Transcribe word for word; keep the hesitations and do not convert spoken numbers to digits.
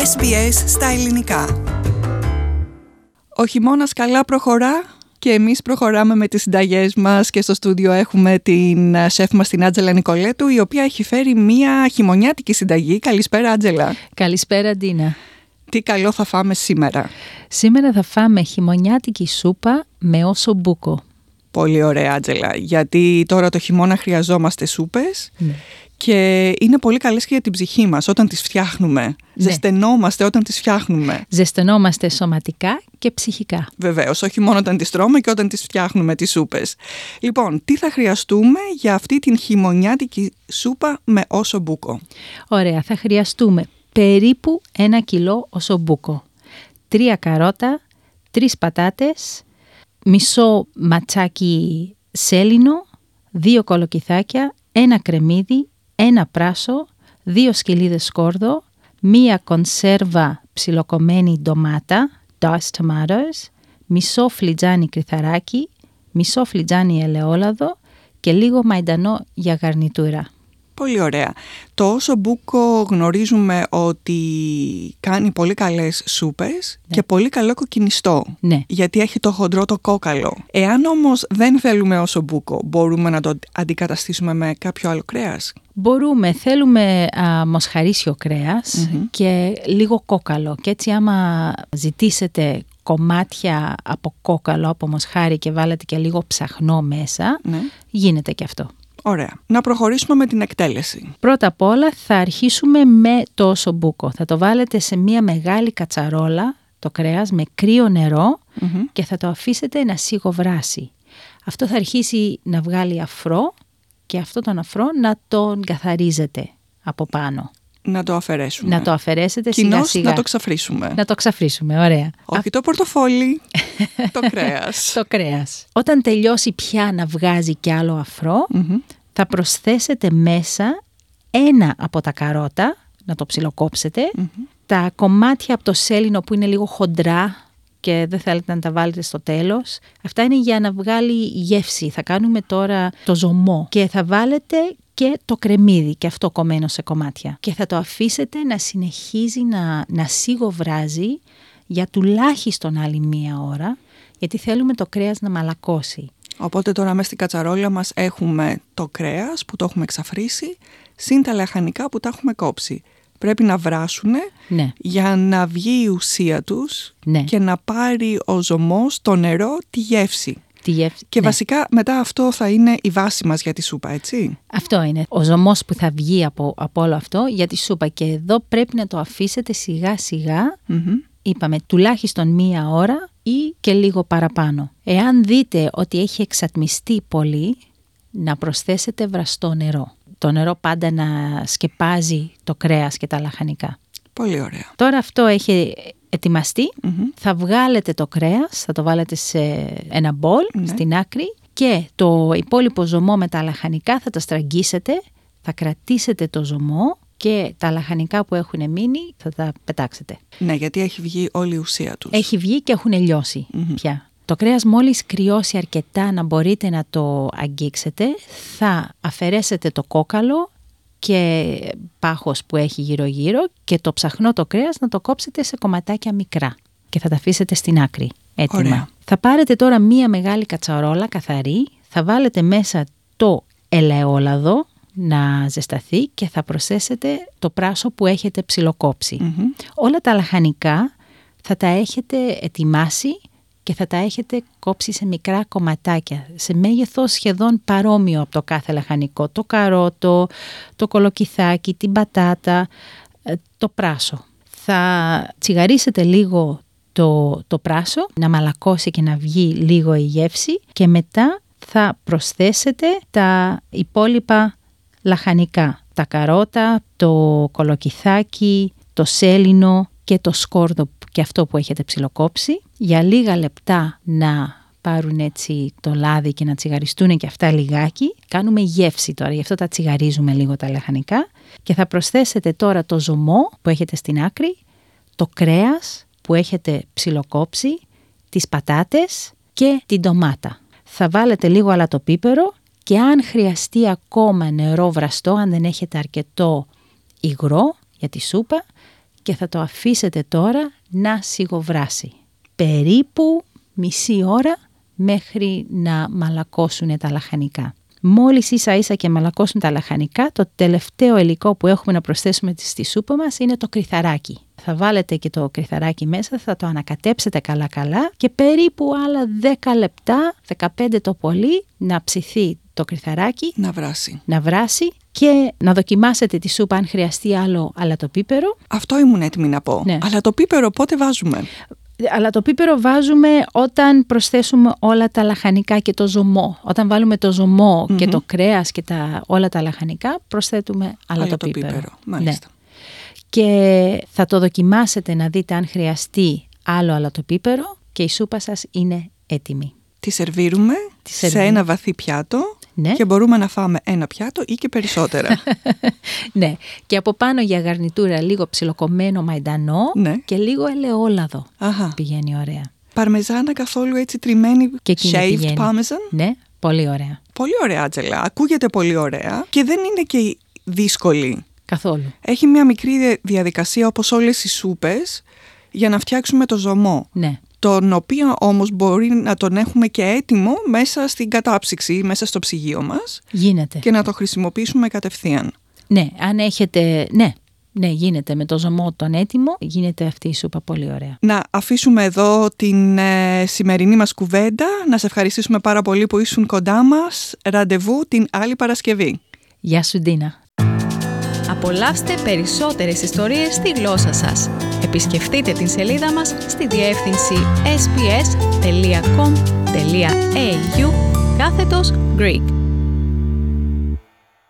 Ες Μπι Ες στα ελληνικά. Ο χειμώνας καλά προχωρά και εμείς προχωράμε με τις συνταγές μας και στο στούντιο έχουμε την σεφ μας την Άντζελα Νικολέτου, η οποία έχει φέρει μια χειμωνιάτικη συνταγή. Καλησπέρα Άντζελα. Καλησπέρα Ντίνα. Τι καλό θα φάμε σήμερα? Σήμερα θα φάμε χειμωνιάτικη σούπα με όσομπούκο. Πολύ ωραία Άντζελα, γιατί τώρα το χειμώνα χρειαζόμαστε σούπες. Ναι. Και είναι πολύ καλές και για την ψυχή μας όταν τις φτιάχνουμε. Ναι. Ζεσθενόμαστε όταν τις φτιάχνουμε. Ζεσθενόμαστε σωματικά και ψυχικά. Βεβαίως, όχι μόνο όταν τις τρώμε και όταν τις φτιάχνουμε τις σούπες. Λοιπόν, τι θα χρειαστούμε για αυτή την χειμωνιάτικη σούπα με όσομπούκο? Ωραία, θα χρειαστούμε περίπου ένα κιλό όσομπούκο. Τρία καρότα, τρεις πατάτες, μισό ματσάκι σέλινο, δύο κολοκυθάκια, ένα κρεμμύδι, ένα πράσο, δύο σκελίδες σκόρδο, μία κονσέρβα ψιλοκομμένη ντομάτα, diced tomatoes, μισό φλιτζάνι κρυθαράκι, μισό φλιτζάνι ελαιόλαδο και λίγο μαϊντανό για γαρνιτούρα. Πολύ ωραία. Το όσομπούκο γνωρίζουμε ότι κάνει πολύ καλές σούπες, ναι, και πολύ καλό κοκκινιστό, ναι, γιατί έχει το χοντρό το κόκαλο. Εάν όμως δεν θέλουμε όσομπούκο, μπορούμε να το αντικαταστήσουμε με κάποιο άλλο κρέας? Μπορούμε, θέλουμε α, μοσχαρίσιο κρέας, mm-hmm, και λίγο κόκαλο. Και έτσι άμα ζητήσετε κομμάτια από κόκαλο, από μοσχάρι και βάλετε και λίγο ψαχνό μέσα, ναι, γίνεται και αυτό. Ωραία. Να προχωρήσουμε με την εκτέλεση. Πρώτα απ' όλα θα αρχίσουμε με το όσομπούκο. Θα το βάλετε σε μια μεγάλη κατσαρόλα, το κρέας, με κρύο νερό, mm-hmm, και θα το αφήσετε να σιγοβράσει. Αυτό θα αρχίσει να βγάλει αφρό και αυτό τον αφρό να τον καθαρίζετε από πάνω. Να το αφαιρέσουμε. Να το αφαιρέσετε Κοινώς σιγά σιγά. Να το ξαφρίσουμε. Να το ξαφρίσουμε, ωραία. Όχι το πορτοφόλι, το κρέας. Το κρέας. Όταν τελειώσει πια να βγάζει κι άλλο αφρό, mm-hmm, θα προσθέσετε μέσα ένα από τα καρότα, να το ψιλοκόψετε, mm-hmm, τα κομμάτια από το σέλινο που είναι λίγο χοντρά και δεν θέλετε να τα βάλετε στο τέλος. Αυτά είναι για να βγάλει γεύση. Θα κάνουμε τώρα το ζωμό και θα βάλετε και το κρεμμύδι και αυτό κομμένο σε κομμάτια. Και θα το αφήσετε να συνεχίζει να, να σιγοβράζει για τουλάχιστον άλλη μία ώρα, γιατί θέλουμε το κρέας να μαλακώσει. Οπότε τώρα μέσα στην κατσαρόλα μας έχουμε το κρέας που το έχουμε εξαφρίσει, συν τα λαχανικά που τα έχουμε κόψει. Πρέπει να βράσουνε, ναι, για να βγει η ουσία τους, ναι, και να πάρει ο ζωμός, το νερό, τη γεύση. Τη γεύση, και ναι, βασικά μετά αυτό θα είναι η βάση μας για τη σούπα, έτσι. Αυτό είναι ο ζωμός που θα βγει από, από όλο αυτό για τη σούπα. Και εδώ πρέπει να το αφήσετε σιγά σιγά, mm-hmm, είπαμε τουλάχιστον μία ώρα ή και λίγο παραπάνω. Εάν δείτε ότι έχει εξατμιστεί πολύ, να προσθέσετε βραστό νερό. Το νερό πάντα να σκεπάζει το κρέας και τα λαχανικά. Πολύ ωραία. Τώρα αυτό έχει ετοιμαστεί, mm-hmm, θα βγάλετε το κρέας, θα το βάλετε σε ένα μπολ, ναι, στην άκρη, και το υπόλοιπο ζωμό με τα λαχανικά θα τα στραγγίσετε, θα κρατήσετε το ζωμό και τα λαχανικά που έχουν μείνει θα τα πετάξετε. Ναι, γιατί έχει βγει όλη η ουσία τους. Έχει βγει και έχουν λιώσει, mm-hmm, πια. Το κρέας μόλις κρυώσει αρκετά να μπορείτε να το αγγίξετε, θα αφαιρέσετε το κόκαλο και πάχος που έχει γύρω-γύρω και το ψαχνό το κρέας να το κόψετε σε κομματάκια μικρά και θα τα αφήσετε στην άκρη έτοιμα. Ωραία. Θα πάρετε τώρα μία μεγάλη κατσαρόλα καθαρή, θα βάλετε μέσα το ελαιόλαδο να ζεσταθεί και θα προσθέσετε το πράσο που έχετε ψιλοκόψει. Mm-hmm. Όλα τα λαχανικά θα τα έχετε ετοιμάσει και θα τα έχετε κόψει σε μικρά κομματάκια, σε μέγεθος σχεδόν παρόμοιο από το κάθε λαχανικό. Το καρότο, το κολοκυθάκι, την πατάτα, το πράσο. Θα τσιγαρίσετε λίγο το, το πράσο, να μαλακώσει και να βγει λίγο η γεύση και μετά θα προσθέσετε τα υπόλοιπα λαχανικά. Τα καρότα, το κολοκυθάκι, το σέλινο και το σκόρδο και αυτό που έχετε ψιλοκόψει. Για λίγα λεπτά να πάρουν έτσι το λάδι και να τσιγαριστούν και αυτά λιγάκι. Κάνουμε γεύση τώρα, γι' αυτό τα τσιγαρίζουμε λίγο τα λαχανικά. Και θα προσθέσετε τώρα το ζωμό που έχετε στην άκρη, το κρέας που έχετε ψιλοκόψει, τις πατάτες και την ντομάτα. Θα βάλετε λίγο αλατοπίπερο και αν χρειαστεί ακόμα νερό βραστό, αν δεν έχετε αρκετό υγρό για τη σούπα, και θα το αφήσετε τώρα να σιγοβράσει. Περίπου μισή ώρα μέχρι να μαλακώσουν τα λαχανικά. Μόλις ίσα ίσα και μαλακώσουν τα λαχανικά, το τελευταίο υλικό που έχουμε να προσθέσουμε στη σούπα μας είναι το κρυθαράκι. Θα βάλετε και το κρυθαράκι μέσα, θα το ανακατέψετε καλά καλά και περίπου άλλα δέκα λεπτά, δεκαπέντε το πολύ, να ψηθεί το κρυθαράκι. Να βράσει. Να βράσει και να δοκιμάσετε τη σούπα αν χρειαστεί άλλο αλατοπίπερο. Αυτό ήμουν έτοιμη να πω. Ναι. Αλατοπίπερο πότε βάζουμε? Αλλά το πίπερο βάζουμε όταν προσθέσουμε όλα τα λαχανικά και το ζωμό. Όταν βάλουμε το ζωμό mm-hmm. και το κρέας και τα, όλα τα λαχανικά, προσθέτουμε άλλο το πίπερο. Μάλιστα. Ναι. Και θα το δοκιμάσετε να δείτε αν χρειαστεί άλλο αλατοπίπερο και η σούπα σας είναι έτοιμη. Τη σερβίρουμε Τη σε ένα βαθύ πιάτο. Ναι. Και μπορούμε να φάμε ένα πιάτο ή και περισσότερα. Ναι. Και από πάνω για γαρνιτούρα λίγο ψιλοκομμένο μαϊντανό ναι. και λίγο ελαιόλαδο. Αχα. Πηγαίνει ωραία. Παρμεζάνα καθόλου έτσι τριμμένη, shaved parmesan. Ναι, πολύ ωραία. Πολύ ωραία, Άτζελα. Ακούγεται πολύ ωραία και δεν είναι και δύσκολη. Καθόλου. Έχει μια μικρή διαδικασία όπως όλες οι σούπες για να φτιάξουμε το ζωμό. Ναι. Τον οποίο όμως μπορεί να τον έχουμε και έτοιμο μέσα στην κατάψυξη, μέσα στο ψυγείο μας. Γίνεται. Και να το χρησιμοποιήσουμε κατευθείαν. Ναι, αν έχετε... Ναι. Ναι, γίνεται με το ζωμό τον έτοιμο, γίνεται αυτή η σούπα πολύ ωραία. Να αφήσουμε εδώ την ε, σημερινή μας κουβέντα, να σε ευχαριστήσουμε πάρα πολύ που ήσουν κοντά μας. Ραντεβού την άλλη Παρασκευή. Γεια σου, Ντίνα. Απολαύστε περισσότερες ιστορίες στη γλώσσα σας. Επισκεφτείτε την σελίδα μας στη διεύθυνση ες μπι ες τελεία κομ τελεία έι γιου κάθετος Greek.